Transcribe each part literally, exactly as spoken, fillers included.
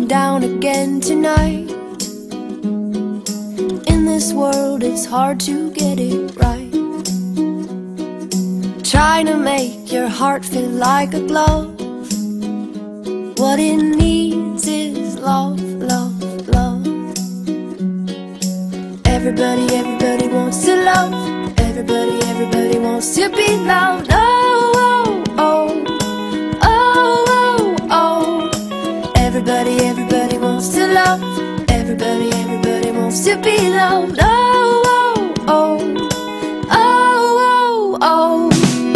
down again tonight. In this world it's hard to get it right. Trying to make your heart feel like a glove. What it needs is love, love, love. Everybody, everybody wants to love. Everybody, everybody wants to be loved. Oh, oh, oh, oh, oh. Everybody, everybody wants to love. Everybody, everybody wants to be loved. Oh, oh, oh, oh, oh, oh.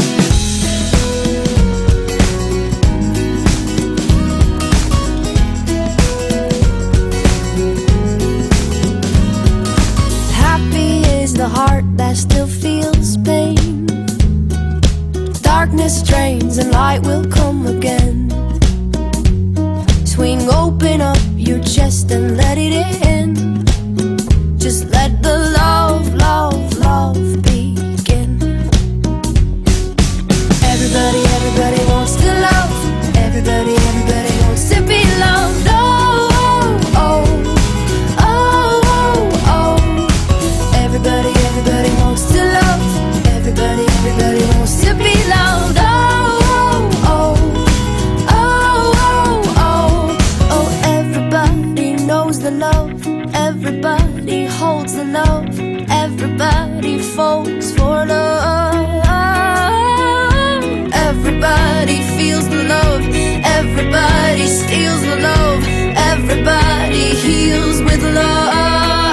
The heart that still feels pain. Darkness drains and light will come again. Swing open up your chest and let it in. Just let the love, love, love begin. Everybody, everybody wants to love. Everybody, everybody wants to be loved. Oh, oh, oh, oh, oh. Everybody, everybody wants to love. Everybody, everybody wants to be loved. Oh, oh, oh, oh, oh, oh. Everybody knows the love. Everybody holds the love. Everybody falls for love. Everybody feels the love. Everybody steals the love. Everybody heals with love.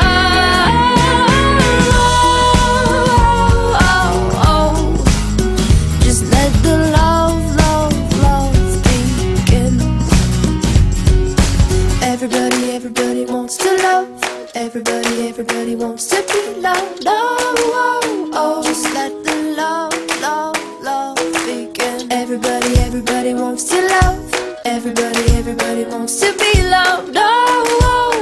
Everybody, everybody wants to love. Everybody, everybody wants to be loved. Oh, oh, oh. Just let the love, love, love begin. Everybody, everybody wants to love. Everybody, everybody wants to be loved. Oh, oh.